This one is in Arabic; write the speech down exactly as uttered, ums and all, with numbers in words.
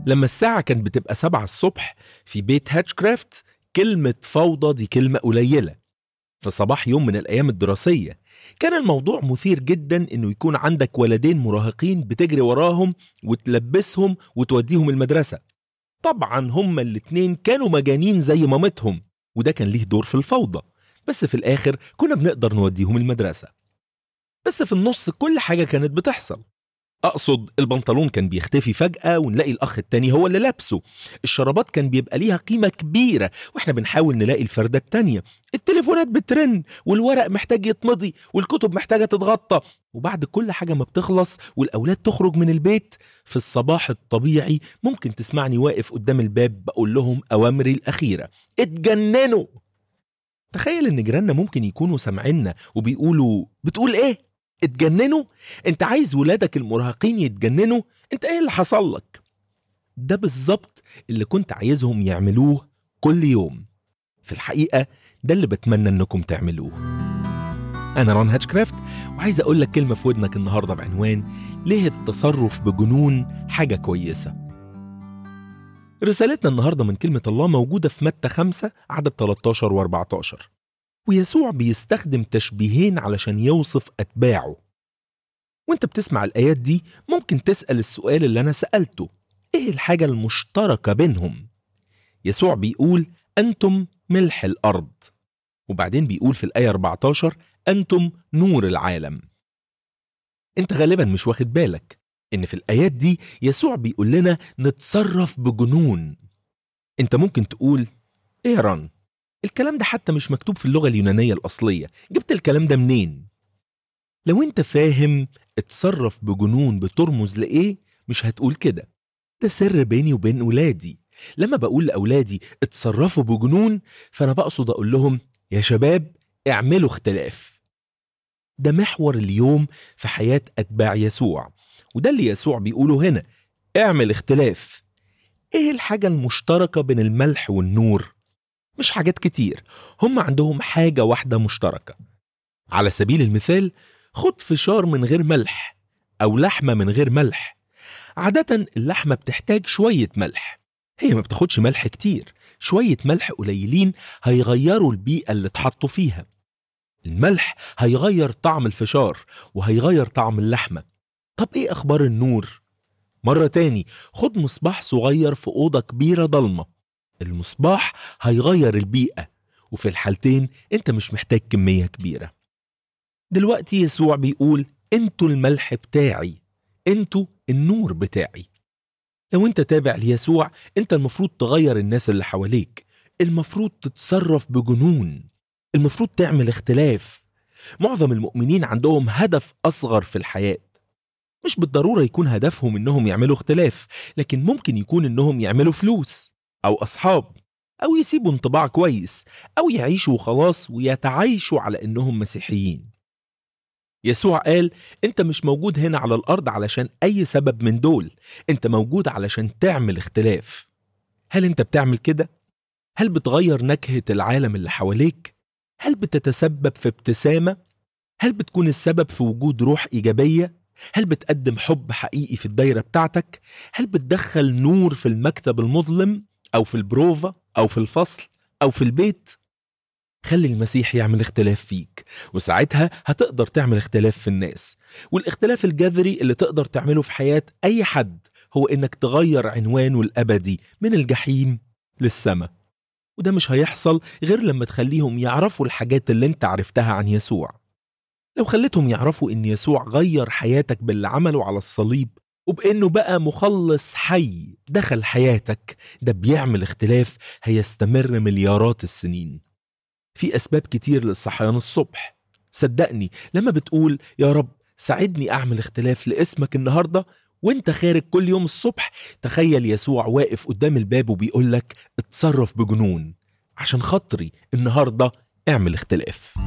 لما الساعة كانت بتبقى سبعة الصبح في بيت هاتشكرافت، كلمة فوضى دي كلمة قليلة. في صباح يوم من الأيام الدراسية كان الموضوع مثير جدا إنه يكون عندك ولدين مراهقين بتجري وراهم وتلبسهم وتوديهم المدرسة. طبعا هما الاتنين كانوا مجانين زي مامتهم، وده كان ليه دور في الفوضى، بس في الآخر كنا بنقدر نوديهم المدرسة. بس في النص كل حاجة كانت بتحصل. أقصد البنطلون كان بيختفي فجأة ونلاقي الأخ التاني هو اللي لابسه، الشرابات كان بيبقى ليها قيمة كبيرة وإحنا بنحاول نلاقي الفردة التانية، التليفونات بترن والورق محتاج يتمضي والكتب محتاجة تتغطى، وبعد كل حاجة ما بتخلص والأولاد تخرج من البيت في الصباح الطبيعي ممكن تسمعني واقف قدام الباب بقول لهم أوامري الأخيرة: اتجننوا. تخيل إن جيراننا ممكن يكونوا سامعيننا وبيقولوا: بتقول إيه؟ اتجننوا؟ انت عايز ولادك المراهقين يتجننوا؟ انت ايه اللي حصل لك؟ ده بالظبط اللي كنت عايزهم يعملوه كل يوم. في الحقيقة ده اللي بتمنى انكم تعملوه. انا ران هاتشكرافت، وعايز اقول لك كلمة في ودنك النهاردة بعنوان: ليه التصرف بجنون حاجة كويسة؟ رسالتنا النهاردة من كلمة الله موجودة في متى خمسة عدد تلتاشر واربعتاشر، ويسوع بيستخدم تشبيهين علشان يوصف أتباعه. وانت بتسمع الآيات دي ممكن تسأل السؤال اللي أنا سألته: إيه الحاجة المشتركة بينهم؟ يسوع بيقول: أنتم ملح الأرض، وبعدين بيقول في الآية أربعتاشر: أنتم نور العالم. انت غالبا مش واخد بالك إن في الآيات دي يسوع بيقول لنا نتصرف بجنون. انت ممكن تقول: إيه يا ران؟ الكلام ده حتى مش مكتوب في اللغة اليونانية الأصلية، جبت الكلام ده منين؟ لو انت فاهم اتصرف بجنون بترمز لإيه مش هتقول كده. ده سر بيني وبين أولادي. لما بقول لأولادي اتصرفوا بجنون فأنا بقصد أقول لهم: يا شباب اعملوا اختلاف. ده محور اليوم في حياة أتباع يسوع، وده اللي يسوع بيقوله هنا: اعمل اختلاف. ايه الحاجة المشتركة بين الملح والنور؟ مش حاجات كتير، هم عندهم حاجة واحدة مشتركة. على سبيل المثال، خد فشار من غير ملح أو لحمة من غير ملح. عادة اللحمة بتحتاج شوية ملح، هي ما بتاخدش ملح كتير، شوية ملح قليلين هيغيروا البيئة اللي اتحطوا فيها. الملح هيغير طعم الفشار وهيغير طعم اللحمة. طب ايه أخبار النور؟ مرة تاني، خد مصباح صغير في أوضة كبيرة ضلمة، المصباح هيغير البيئة، وفي الحالتين انت مش محتاج كمية كبيرة. دلوقتي يسوع بيقول: انتوا الملح بتاعي، انتوا النور بتاعي. لو انت تابع ليسوع انت المفروض تغير الناس اللي حواليك، المفروض تتصرف بجنون، المفروض تعمل اختلاف. معظم المؤمنين عندهم هدف أصغر في الحياة، مش بالضرورة يكون هدفهم انهم يعملوا اختلاف، لكن ممكن يكون انهم يعملوا فلوس أو أصحاب أو يسيبوا انطباع كويس أو يعيشوا وخلاص ويتعايشوا على انهم مسيحيين. يسوع قال: انت مش موجود هنا على الأرض علشان أي سبب من دول، انت موجود علشان تعمل اختلاف. هل انت بتعمل كده؟ هل بتغير نكهة العالم اللي حواليك؟ هل بتتسبب في ابتسامة؟ هل بتكون السبب في وجود روح إيجابية؟ هل بتقدم حب حقيقي في الدايرة بتاعتك؟ هل بتدخل نور في المكتب المظلم أو في البروفا أو في الفصل أو في البيت؟ خلي المسيح يعمل اختلاف فيك، وساعتها هتقدر تعمل اختلاف في الناس. والاختلاف الجذري اللي تقدر تعمله في حياة أي حد هو إنك تغير عنوانه الأبدي من الجحيم للسماء. وده مش هيحصل غير لما تخليهم يعرفوا الحاجات اللي انت عرفتها عن يسوع. لو خليتهم يعرفوا إن يسوع غير حياتك باللي عمله على الصليب وبإنه بقى مخلص حي دخل حياتك، ده بيعمل اختلاف هيستمر مليارات السنين. في أسباب كتير للصحيان الصبح. صدقني لما بتقول: يا رب ساعدني أعمل اختلاف لاسمك النهاردة، وانت خارج كل يوم الصبح تخيل يسوع واقف قدام الباب وبيقولك: اتصرف بجنون عشان خاطري النهاردة اعمل اختلاف.